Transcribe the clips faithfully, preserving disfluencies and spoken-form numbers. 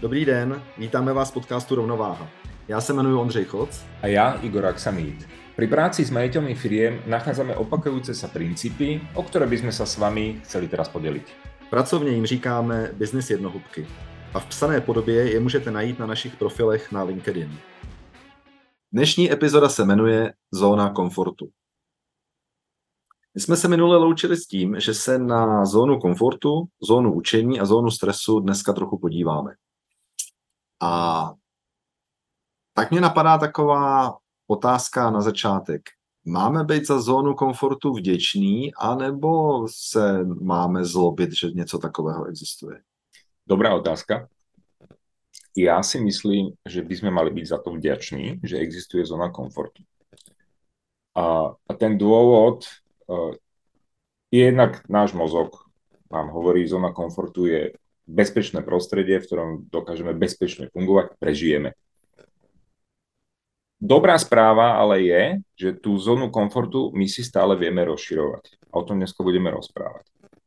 Dobrý den, vítáme vás v podcastu Rovnováha. Já se jmenuji Ondřej Choc. A ja, Igor Aksamit. Pri práci s majiteľmi firiem nachádzame opakujúce sa princípy, o ktoré by sme sa s vami chceli teraz podeliť. Pracovně jim říkáme business jednohubky. A v psané podobě je můžete najít na našich profilech na LinkedIn. Dnešní epizoda se jmenuje Zóna komfortu. My jsme se minule loučili s tím, že se na zónu komfortu, zónu učení a zónu stresu dneska trochu podíváme. A tak mě napadá taková otázka na začátek. Máme být za zónu komfortu vděční, anebo se máme zlobit, že něco takového existuje? Dobrá otázka. Ja si myslím, že by sme mali byť za to vďační, že existuje zóna komfortu. A, a ten dôvod uh, je jednak náš mozog. Nám hovorí, zóna komfortu je bezpečné prostredie, v ktorom dokážeme bezpečne fungovať, prežijeme. Dobrá správa ale je, že tú zónu komfortu my si stále vieme rozširovať. A o tom dneska budeme rozprávať.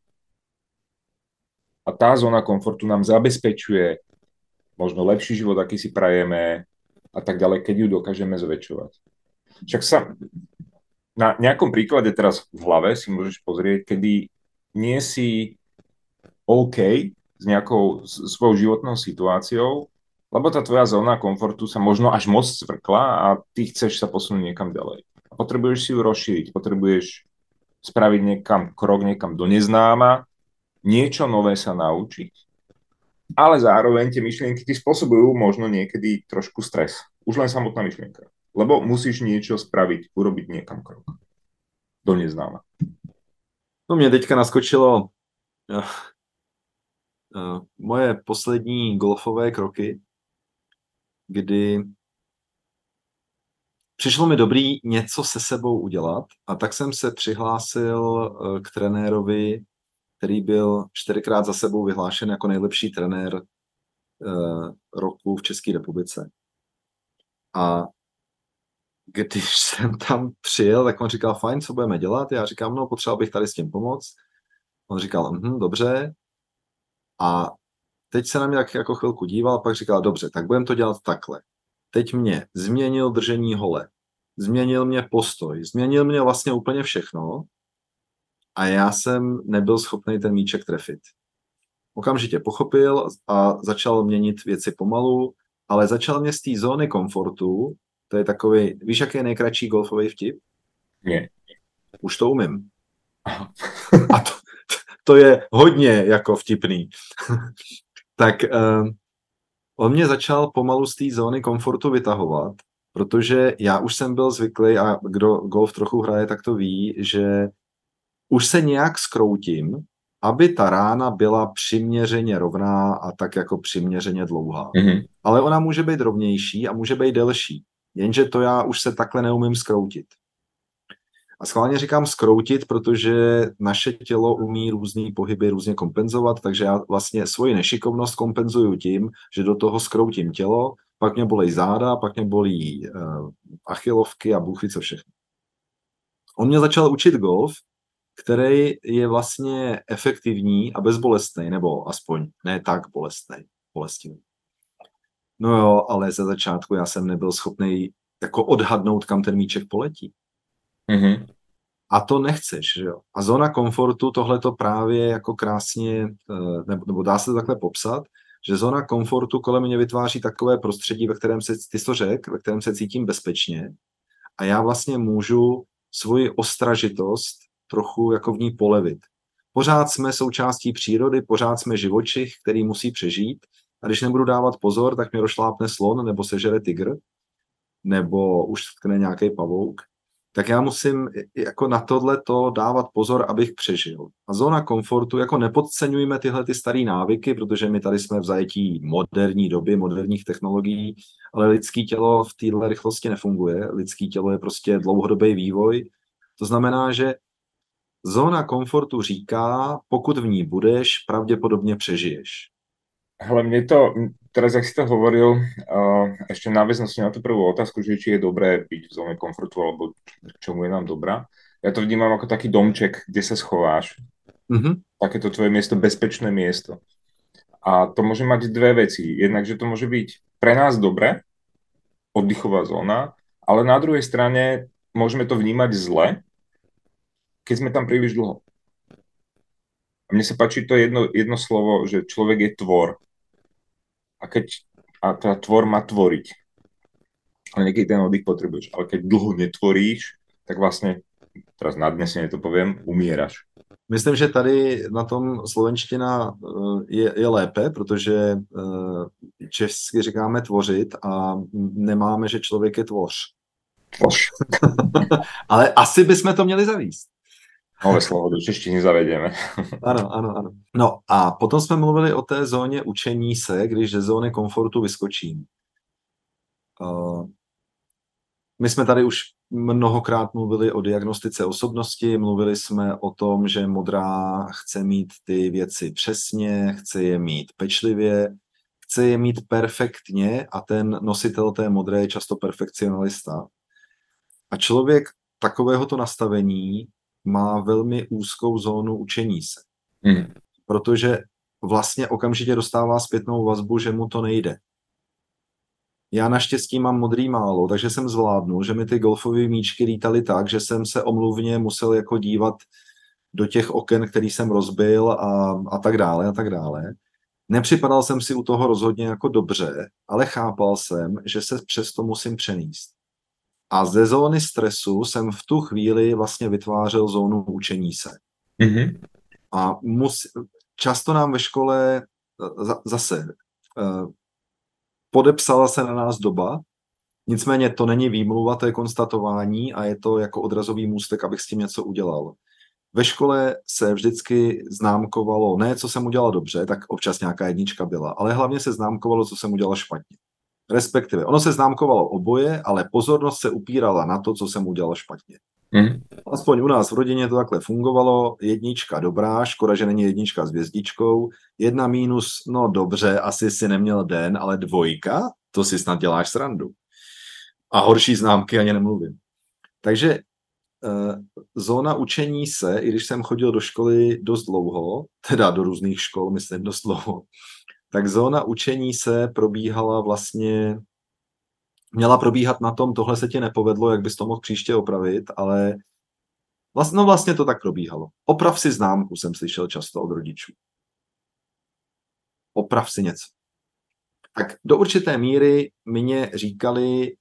A tá zóna komfortu nám zabezpečuje možno lepší život, aký si prajeme a tak ďalej, keď ju dokážeme zväčšovať. Však sa na nejakom príklade teraz v hlave si môžeš pozrieť, kedy nie si OK s nejakou svojou životnou situáciou, lebo tá tvoja zóna komfortu sa možno až moc zvrkla a ty chceš sa posunúť niekam ďalej. A potrebuješ si ju rozšíriť, potrebuješ spraviť niekam krok, niekam do neznáma, niečo nové sa naučiť, ale zároveň tie myšlienky ti spôsobujú možno niekedy trošku stres. Už len samotná myšlienka. Lebo musíš niečo spraviť, urobiť niekam krok. Do neznáma. No mě teďka naskočilo uh, uh, moje poslední golfové kroky, kdy přišlo mi dobrý něco se sebou udělat a tak jsem se přihlásil uh, k trenérovi, který byl čtyřikrát za sebou vyhlášen jako nejlepší trenér uh, roku v České republice. A když jsem tam přijel, tak on říkal, fajn, co budeme dělat? Já říkám, no, potřeboval bych tady s tím pomoct. On říkal, hm, dobře. A teď se na mě tak jako chvilku díval, pak říkal, dobře, tak budeme to dělat takhle. Teď mě změnil držení hole, změnil mě postoj, změnil mě vlastně úplně všechno a já jsem nebyl schopný ten míček trefit. Okamžitě pochopil a začal měnit věci pomalu, ale začal mě z té zóny komfortu. To je takový, víš, jaký je nejkratší golfový vtip? Nie. Už to umím. A to, to je hodně jako vtipný. Tak uh, on mě začal pomalu z té zóny komfortu vytahovat, protože já už jsem byl zvyklý, a kdo golf trochu hraje, tak to ví, že už se nějak zkroutím, aby ta rána byla přiměřeně rovná a tak jako přiměřeně dlouhá. Mm-hmm. Ale ona může být rovnější a může být delší. Jenže to já už se takhle neumím zkroutit. A schválně říkám zkroutit, protože naše tělo umí různý pohyby různě kompenzovat, takže já vlastně svoji nešikovnost kompenzuju tím, že do toho zkroutím tělo, pak mě bolí záda, pak mě bolí uh, achilovky a bůh ví co všechno. On mě začal učit golf, který je vlastně efektivní a bezbolestný, nebo aspoň ne tak bolestný, bolestivý. No jo, ale ze začátku já jsem nebyl schopný jako odhadnout, kam ten míček poletí. Mm-hmm. A to nechceš, že jo. A zóna komfortu tohleto právě jako krásně, nebo, nebo dá se to takhle popsat, že zóna komfortu kolem mě vytváří takové prostředí, ve kterém se, ty jsi to řek, ve kterém se cítím bezpečně a já vlastně můžu svoji ostražitost trochu jako v ní polevit. Pořád jsme součástí přírody, pořád jsme živočich, který musí přežít. A když nebudu dávat pozor, tak mě rozšlápne slon, nebo sežere tygr, nebo už stkne nějaký pavouk. Tak já musím jako na tohleto dávat pozor, abych přežil. A zóna komfortu, jako nepodceňujme tyhle ty staré návyky, protože my tady jsme v zajetí moderní doby, moderních technologií, ale lidské tělo v téhle rychlosti nefunguje. Lidské tělo je prostě dlouhodobý vývoj. To znamená, že zóna komfortu říká, pokud v ní budeš, pravděpodobně přežiješ. Hele, mne to, teraz jak si to hovoril, uh, ešte v náväznosti na tú prvú otázku, že či je dobré byť v zóne komfortu, alebo čomu je nám dobrá. Ja to vnímam ako taký domček, kde sa schováš. Mm-hmm. Takéto tvoje miesto, bezpečné miesto. A to môže mať dve veci. Jednak, že to môže byť pre nás dobre, oddychová zóna, ale na druhej strane môžeme to vnímať zle, keď sme tam príliš dlho. A mne sa páči to jedno, jedno slovo, že človek je tvor. A keď a teda tvor má tvoriť. Ale niekedy ten oddych potrebuješ. Ale keď dlho netvoríš, tak vlastne, teraz nadnesene to poviem, umieraš. Myslím, že tady na tom slovenština je, je lépe, protože česky říkáme tvořit a nemáme, že člověk je tvoř. Tvoř. Ale asi bychom to měli zavíst. Nové slovo do češtiny zavedeme. Ano, ano, ano. No a potom jsme mluvili o té zóně učení se, když ze zóny komfortu vyskočím. Uh, my jsme tady už mnohokrát mluvili o diagnostice osobnosti, mluvili jsme o tom, že modrá chce mít ty věci přesně, chce je mít pečlivě, chce je mít perfektně a ten nositel té modré je často perfekcionalista. A člověk takovéhoto nastavení má velmi úzkou zónu učení se. Mm. Protože vlastně okamžitě dostává zpětnou vazbu, že mu to nejde. Já naštěstí mám modrý málo, takže jsem zvládnul, že mi ty golfové míčky lítaly tak, že jsem se omluvně musel jako dívat do těch oken, který jsem rozbil a, a tak dále a tak dále. Nepřipadal jsem si u toho rozhodně jako dobře, ale chápal jsem, že se přesto musím přenést. A ze zóny stresu jsem v tu chvíli vlastně vytvářel zónu učení se. Mm-hmm. A mus, často nám ve škole zase podepsala se na nás doba, nicméně to není výmluva, to je konstatování a je to jako odrazový můstek, abych s tím něco udělal. Ve škole se vždycky známkovalo, ne co jsem udělal dobře, tak občas nějaká jednička byla, ale hlavně se známkovalo, co jsem udělal špatně. Respektive, ono se známkovalo oboje, ale pozornost se upírala na to, co jsem udělal špatně. Mm. Aspoň u nás v rodině to takhle fungovalo, jednička dobrá, škoda, že není jednička s hvězdičkou, jedna mínus, no dobře, asi si neměl den, ale dvojka, to si snad děláš srandu. A horší známky ani nemluvím. Takže eh, zóna učení se, i když jsem chodil do školy dost dlouho, teda do různých škol, myslím dost dlouho, tak zóna učení se probíhala vlastně, měla probíhat na tom, tohle se ti nepovedlo, jak bys to mohl příště opravit, ale vlastně, no vlastně to tak probíhalo. Oprav si známku, jsem slyšel často od rodičů. Oprav si něco. Tak do určité míry mě říkali,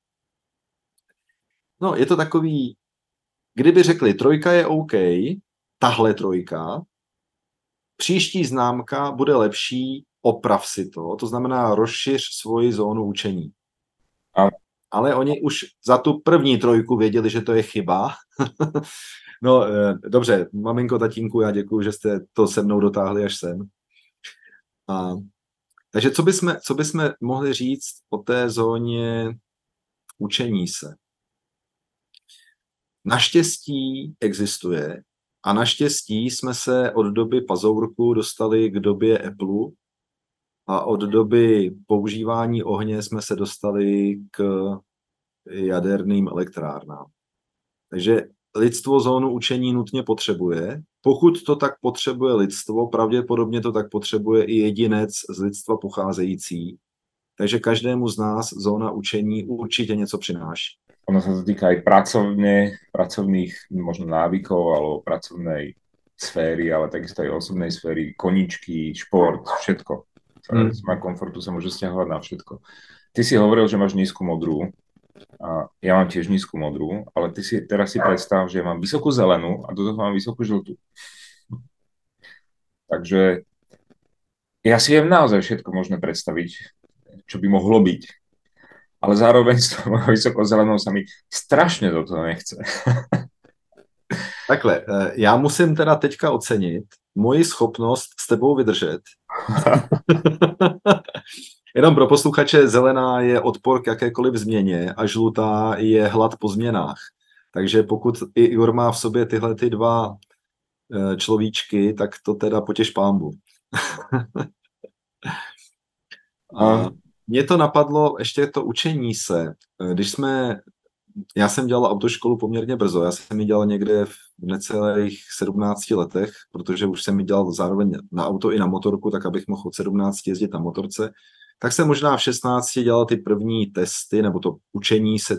no je to takový, kdyby řekli, trojka je OK, tahle trojka, příští známka bude lepší, oprav si to, to znamená rozšiř svoji zónu učení. A. Ale oni už za tu první trojku věděli, že to je chyba. No dobře, maminko, tatínku, já děkuju, že jste to se mnou dotáhli až sem. A, takže co bychom, co bychom mohli říct o té zóně učení se? Naštěstí existuje a naštěstí jsme se od doby pazourku dostali k době Apple a od doby používání ohně jsme se dostali k jaderným elektrárnám. Takže lidstvo zónu učení nutně potřebuje. Pokud to tak potřebuje lidstvo, pravděpodobně to tak potřebuje i jedinec z lidstva pocházející. Takže každému z nás zóna učení určitě něco přináší. Ono sa to týka aj pracovne, pracovných možno návykov alebo pracovnej sféry, ale takisto aj osobnej sféry, koníčky, šport, všetko. Hmm. Má komfortu sa môže stiahovať na všetko. Ty si hovoril, že máš nízku modrú. A ja mám tiež nízku modrú, ale ty si teraz si predstav, že ja mám vysokú zelenú a do toho mám vysokú žltú. Takže ja si viem naozaj všetko možné predstaviť, čo by mohlo byť. Ale zároveň s tou vysokou zelenou sa mi strašne do toho nechce. Takhle, já musím teda teďka ocenit moji schopnost s tebou vydržet. Jenom pro posluchače, zelená je odpor k jakékoliv změně a žlutá je hlad po změnách. Takže pokud i Igor má v sobě tyhle ty dva človíčky, tak to teda potěš pánbu. A mě to napadlo ještě to učení se. Když jsme já jsem dělal autoškolu poměrně brzo, já jsem ji dělal někde v necelých sedmnácti letech, protože už jsem ji dělal zároveň na auto i na motorku, tak abych mohl od sedmnácti jezdit na motorce. Tak jsem možná v šestnácti dělal ty první testy, nebo to učení se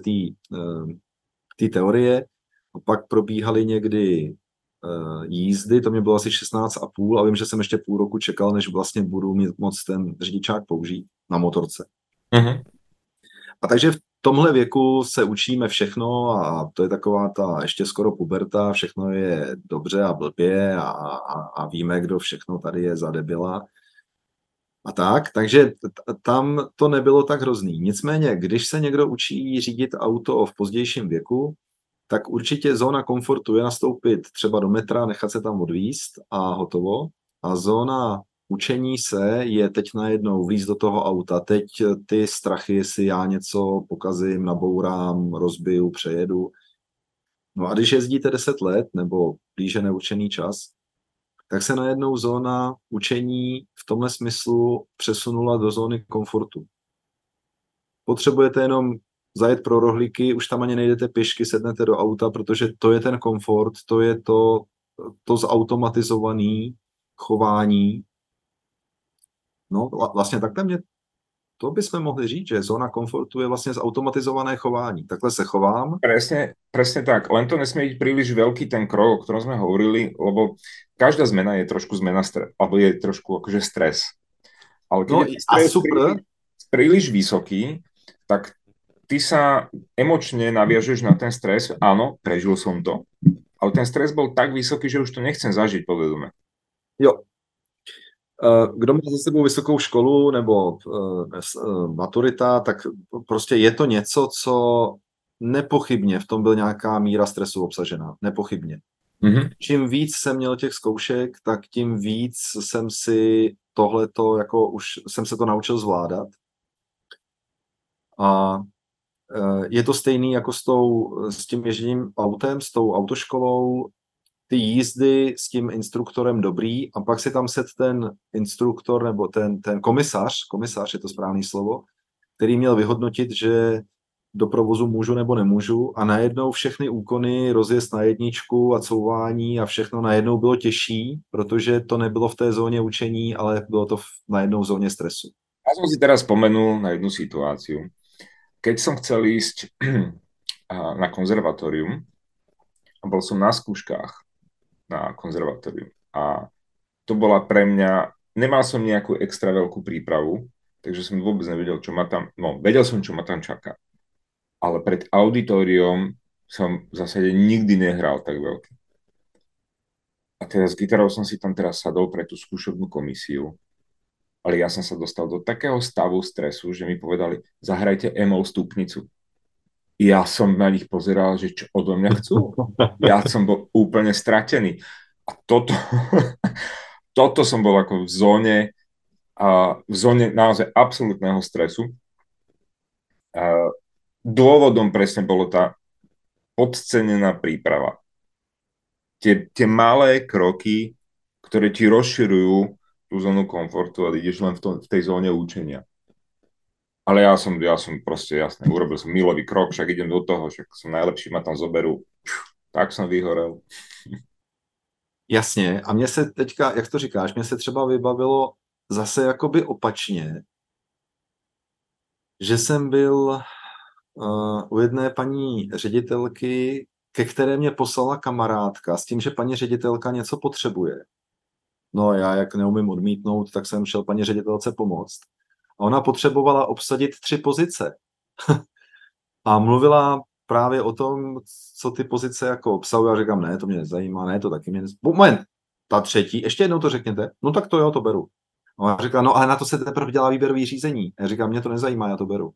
té teorie. A pak probíhaly někdy uh, jízdy, to mě bylo asi šestnáct a půl a vím, že jsem ještě půl roku čekal, než vlastně budu mít moc ten řidičák použít na motorce. Uh-huh. A takže v tomhle věku se učíme všechno a to je taková ta ještě skoro puberta, všechno je dobře a blbě a, a, a víme, kdo všechno tady je za debila. A tak, takže t- tam to nebylo tak hrozný. Nicméně, když se někdo učí řídit auto v pozdějším věku, tak určitě zóna komfortu je nastoupit třeba do metra, nechat se tam odvízt a hotovo. A zóna učení se je teď najednou vlíz do toho auta. Teď ty strachy, jestli já něco pokazím, nabourám, rozbiju, přejedu. No a když jezdíte deset let nebo blíže neučený čas, tak se najednou zóna učení v tomhle smyslu přesunula do zóny komfortu. Potřebujete jenom zajet pro rohlíky, už tam ani nejdete pěšky, sednete do auta, protože to je ten komfort, to je to, to zautomatizované chování. No vlastně takhle mě, to bychom mohli říct, že zóna komfortu je vlastně zautomatizované chování. Takhle se chovám. Presne, presne tak, len to nesmie byť príliš veľký ten krok, o ktorom sme hovorili, lebo každá zmena je trošku zmena, stres, alebo je trošku akože stres. Ale keď No je a stres super. príliš, príliš vysoký, tak ty sa emočne naviažeš na ten stres, áno, prežil som to, ale ten stres bol tak vysoký, že už to nechcem zažiť podvedome. Jo. Kdo má za sebou vysokou školu nebo maturita, tak prostě je to něco, co nepochybně v tom byl nějaká míra stresu obsažená. Nepochybně. Mm-hmm. Čím víc jsem měl těch zkoušek, tak tím víc jsem si tohleto, jako už jsem se to naučil zvládat. A je to stejný jako s, tou, s tím ježděním autem, s tou autoškolou, ty jízdy s tím instruktorem dobrý a pak si tam set ten instruktor nebo ten, ten komisař, komisař je to správný slovo, který měl vyhodnotit, že do provozu můžu nebo nemůžu a najednou všechny úkony, rozjezd na jedničku a couvání a všechno najednou bylo těžší, protože to nebylo v té zóně učení, ale bylo to v, najednou v zóně stresu. Ja som si teraz spomenul na jednu situáciu. Keď som chcel ísť na konzervatórium a bol som na skúškách na konzervatórium a to bola pre mňa, nemal som nejakú extra veľkú prípravu, takže som vôbec nevedel, čo ma tam, no vedel som, čo ma tam čaká, ale pred auditoriom som v zásade nikdy nehral tak veľký. A teda s gitarou som si tam teraz sadol pre tú skúšobnú komisiu, ale ja som sa dostal do takého stavu stresu, že mi povedali, zahrajte emol stupnicu. Ja som na nich pozeral, že čo odo mňa chcú. Ja som bol úplne stratený. A toto, toto som bol ako v zóne, a v zóne naozaj absolútneho stresu. A dôvodom presne bolo tá podcenená príprava. Tie, tie malé kroky, ktoré ti rozširujú tú zónu komfortu a ideš len v, tom, v tej zóne učenia. Ale ja som, ja som proste jasne, urobil som milový krok, však idem do toho, však som najlepší, ma tam zoberú. Tak jsem vyhorel. Jasně. A mně se teďka, jak to říkáš, mně se třeba vybavilo zase jakoby opačně, že jsem byl uh, u jedné paní ředitelky, ke které mě poslala kamarádka s tím, že paní ředitelka něco potřebuje. No já jak neumím odmítnout, tak jsem šel paní ředitelce pomoct. A ona potřebovala obsadit tři pozice. A mluvila právě o tom, co ty pozice jako obsahují. Já říkám, ne, to mě nezajímá, ne, to taky mě nezajímá. Moment, ta třetí, ještě jednou to řekněte. No tak to jo, to beru. A ona říká, no ale na to se teprve dělá výběrový řízení. A já říkám, mě to nezajímá, já to beru.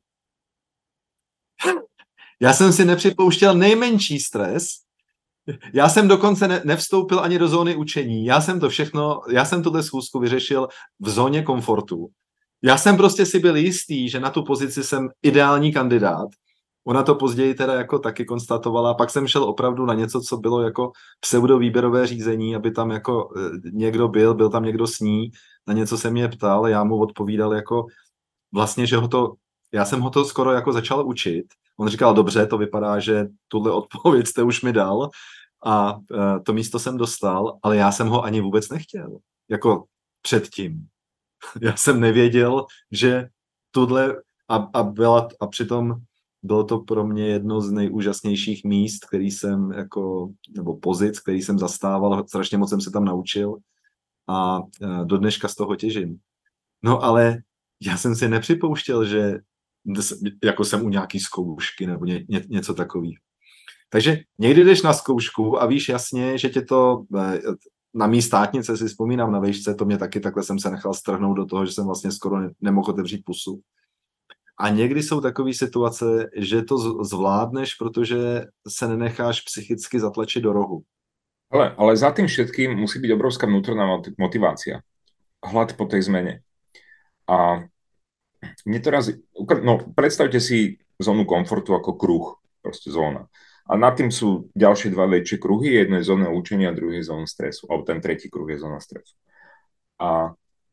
Já jsem si nepřipouštěl nejmenší stres. Já jsem dokonce ne, nevstoupil ani do zóny učení. Já jsem to všechno, já jsem tuhle schůzku vyřešil v zóně komfortu. Já jsem prostě si byl jistý, že na tu pozici jsem ideální kandidát. Ona to později teda jako taky konstatovala. Pak jsem šel opravdu na něco, co bylo jako pseudovýběrové řízení, aby tam jako někdo byl, byl tam někdo s ní, na něco se mě ptal, já mu odpovídal jako vlastně, že ho to já jsem ho to skoro jako začal učit. On říkal, dobře, to vypadá, že tuhle odpověď jste už mi dal a uh, to místo jsem dostal, ale já jsem ho ani vůbec nechtěl. Jako předtím. Já jsem nevěděl, že tuhle a, a byla a přitom bylo to pro mě jedno z nejúžasnějších míst, který jsem jako, nebo pozic, který jsem zastával, strašně moc jsem se tam naučil a do dneška z toho těžím. No ale já jsem si nepřipouštěl, že jako jsem u nějaký zkoušky nebo ně, ně, něco takového. Takže někdy jdeš na zkoušku a víš jasně, že tě to, na mý státnice si vzpomínám na vejšce, to mě taky takhle jsem se nechal strhnout do toho, že jsem vlastně skoro ne, nemohl otevřít pusu. A někdy jsou takové situace, že to zvládneš, protože se nenecháš psychicky zatlačit do rohu. Ale, ale za tým všetkým musí byť obrovská vnútorná motivácia. Hlad po tej zmene. A mne to raz... No, predstavte si zónu komfortu ako kruh. Proste zóna. A nad tým sú ďalšie dva väčšie kruhy. Jedno je zóna učenia, druhý je zóna stresu. Alebo ten tretí kruh je zóna stresu. A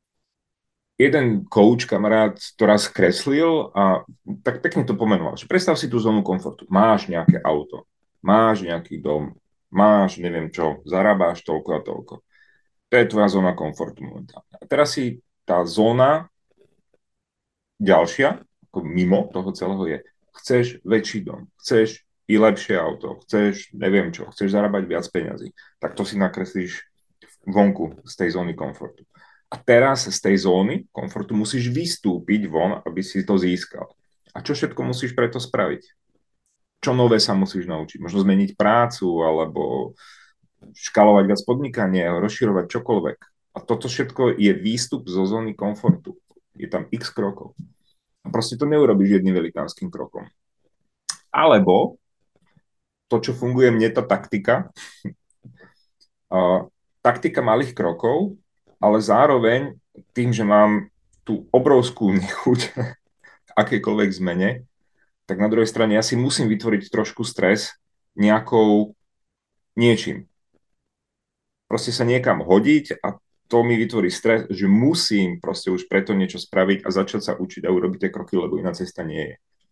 jeden coach, kamarát, to raz kreslil a tak pekne to pomenoval. Že predstav si tú zónu komfortu. Máš nejaké auto, máš nejaký dom, máš neviem čo, zarábáš toľko a toľko. To je tvoja zóna komfortu momentálne. A teraz si tá zóna ďalšia, ako mimo toho celého je, chceš väčší dom, chceš i lepšie auto, chceš neviem čo, chceš zarábať viac peňazí, tak to si nakreslíš vonku z tej zóny komfortu. A teraz z tej zóny komfortu musíš vystúpiť von, aby si to získal. A čo všetko musíš preto spraviť? Čo nové sa musíš naučiť? Možno zmeniť prácu, alebo škalovať viac podnikanie, rozširovať čokoľvek. A toto všetko je výstup zo zóny komfortu. Je tam x krokov. A proste to neurobíš jedným velikánskym krokom. Alebo to, čo funguje mne, tá taktika, uh, taktika malých krokov, ale zároveň tým, že mám tú obrovskú nechuť k akejkoľvek zmene, tak na druhej strane ja si musím vytvoriť trošku stres nejakou niečím. Proste sa niekam hodiť a to mi vytvorí stres, že musím proste už preto niečo spraviť a začať sa učiť a urobiť tie kroky, lebo iná cesta nie je.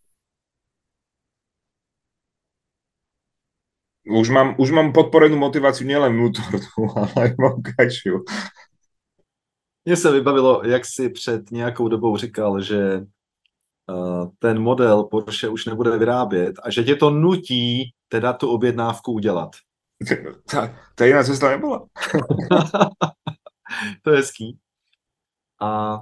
Už mám, už mám podporenú motiváciu nielen vnútornú, ale aj vonkajšiu. Mně se vybavilo, jak si před nějakou dobou říkal, že uh, ten model Porsche už nebude vyrábět a že tě to nutí teda tu objednávku udělat. Ta, ta jiná cesta nebyla. To je hezký. A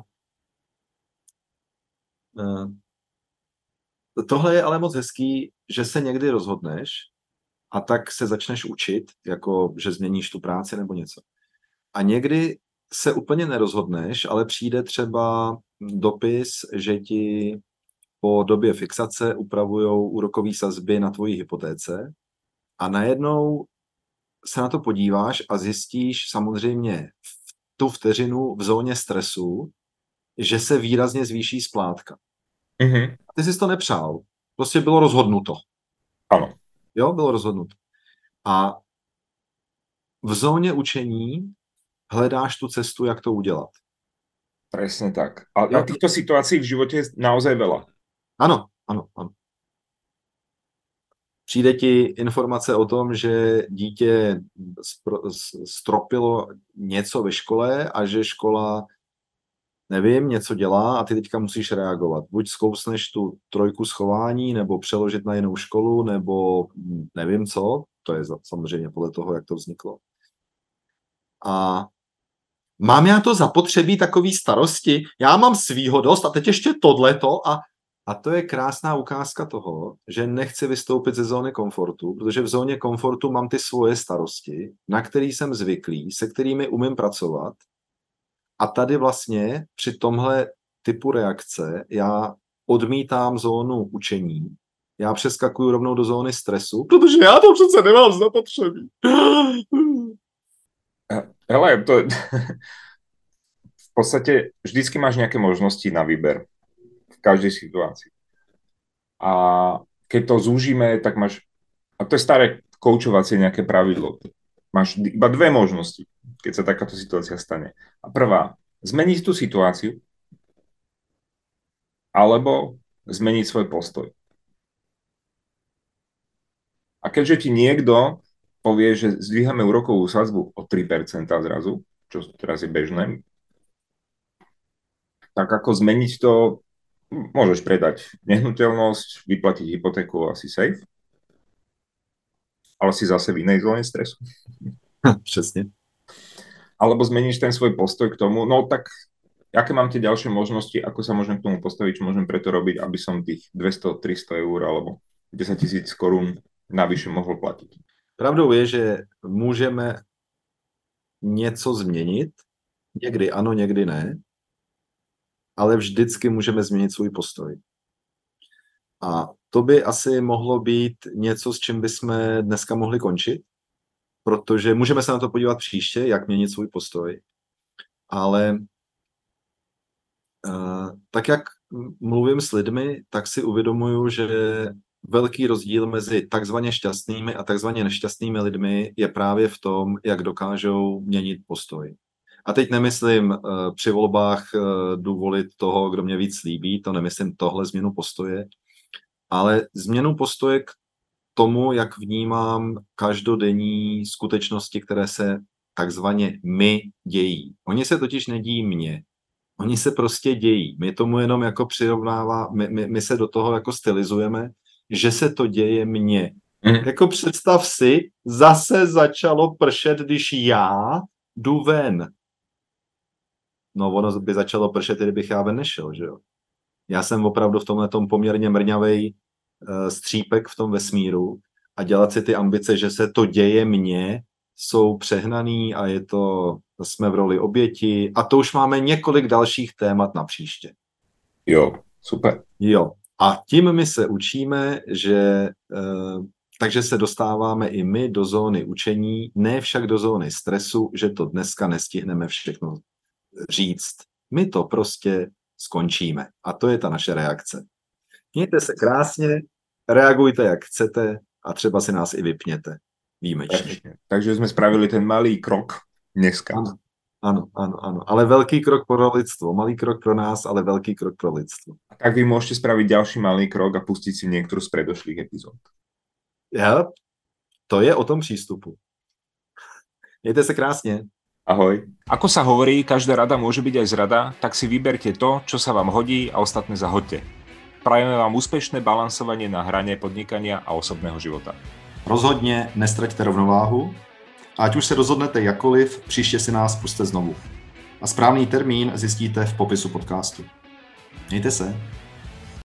uh, tohle je ale moc hezký, že se někdy rozhodneš a tak se začneš učit, jako že změníš tu práci nebo něco. A někdy se úplně nerozhodneš, ale přijde třeba dopis, že ti po době fixace upravujou úrokové sazby na tvojí hypotéce a najednou se na to podíváš a zjistíš samozřejmě v tu vteřinu v zóně stresu, že se výrazně zvýší splátka. Mm-hmm. Ty jsi to nepřál. Prostě bylo rozhodnuto. Ano. Jo, bylo rozhodnuto. A v zóně učení hledáš tu cestu, jak to udělat. Presne tak. A, a týchto situácií v živote je naozaj veľa. Ano, ano, ano. Přijde ti informace o tom, že dítě stropilo něco ve škole a že škola, nevím, něco dělá a ty teďka musíš reagovat. Buď zkousneš tu trojku schování, nebo přeložit na jinou školu, nebo nevím co. To je samozřejmě podle toho, jak to vzniklo. A mám já to zapotřebí takový starosti? Já mám svýho dost a teď ještě tohleto a, a to je krásná ukázka toho, že nechci vystoupit ze zóny komfortu, protože v zóně komfortu mám ty svoje starosti, na který jsem zvyklý, se kterými umím pracovat a tady vlastně při tomhle typu reakce já odmítám zónu učení, já přeskakuju rovnou do zóny stresu, protože já to přece nemám zapotřebí. Hele, to v podstate vždycky máš nejaké možnosti na výber v každej situácii. A keď to zúžime, tak máš, a to je staré koučovacie nejaké pravidlo, máš iba dve možnosti, keď sa takáto situácia stane. A prvá, zmeniť tú situáciu, alebo zmeniť svoj postoj. A keďže ti niekto povie, že zdvíhame úrokovú sadzbu o tri percentá zrazu, čo teraz je bežné, tak ako zmeniť to, môžeš predať nehnuteľnosť, vyplatiť hypotéku, asi safe, ale si zase v inej zóne stresu. Přesně. Alebo zmeníš ten svoj postoj k tomu, no tak aké mám tie ďalšie možnosti, ako sa môžem k tomu postaviť, čo môžem preto robiť, aby som tých dvesto tristo eur alebo desať tisíc korún navyše mohl platiť. Pravdou je, že můžeme něco změnit, někdy ano, někdy ne, ale vždycky můžeme změnit svůj postoj. A to by asi mohlo být něco, s čím bychom dneska mohli končit, protože můžeme se na to podívat příště, jak měnit svůj postoj, ale uh, tak jak mluvím s lidmi, tak si uvědomuju, že velký rozdíl mezi takzvaně šťastnými a takzvaně nešťastnými lidmi je právě v tom, jak dokážou měnit postoj. A teď nemyslím uh, při volbách uh, důvolit toho, kdo mě víc líbí, to nemyslím tohle změnu postoje, ale změnu postoje k tomu, jak vnímám každodenní skutečnosti, které se takzvaně my dějí. Oni se totiž nedíjí mně. Oni se prostě dějí. My tomu jenom jako přirovnává, my, my, my se do toho jako stylizujeme, že se to děje mně. Mm. Jako představ si, zase začalo pršet, když já jdu ven. No ono by začalo pršet, kdybych já ven nešel, že jo. Já jsem opravdu v tomhletom poměrně mrňavej uh, střípek v tom vesmíru a dělat si ty ambice, že se to děje mně, jsou přehnaný a je to, jsme v roli oběti a to už máme několik dalších témat na příště. Jo, super. Jo. A tím my se učíme, že uh, takže se dostáváme i my do zóny učení, ne však do zóny stresu, že to dneska nestihneme všechno říct. My to prostě skončíme. A to je ta naše reakce. Mějte se krásně, reagujte, jak chcete a třeba si nás i vypněte. Výjimečně. Takže jsme spravili ten malý krok dneska. Ano, ano, ano, ano. Ale velký krok pro lidstvo. Malý krok pro nás, ale velký krok pro lidstvo. A tak vy môžete spraviť ďalší malý krok a pustiť si niektorú z predošlých epizód. Ja, to je o tom přístupu. Mějte se krásně. Ahoj. Ako sa hovorí, každá rada môže byť aj zrada, tak si vyberte to, čo sa vám hodí a ostatné zahoďte. Prajeme vám úspešné balansovanie na hrane podnikania a osobného života. Rozhodně nestraťte rovnováhu a ať už se rozhodnete jakkoliv, příště si nás pusťte znovu. A správný termín zjistíte v popisu podcastu. Mějte se.